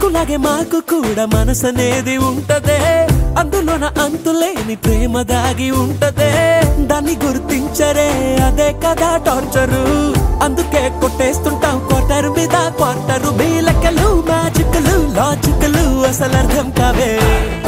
మీకులాగే మాకు కూడా మనసనేది ఉంటదే, అందులోన అంతులేని ప్రేమ దాగి ఉంటదే. దాన్ని గుర్తించరే అదే కదా టార్చరు, అందుకే కొట్టేస్తుంటాం క్వార్టర్ మీద క్వార్టరు. మీ లెక్కలు మ్యాజిక్లు లాజిక్లు అసలు అర్థం కావే.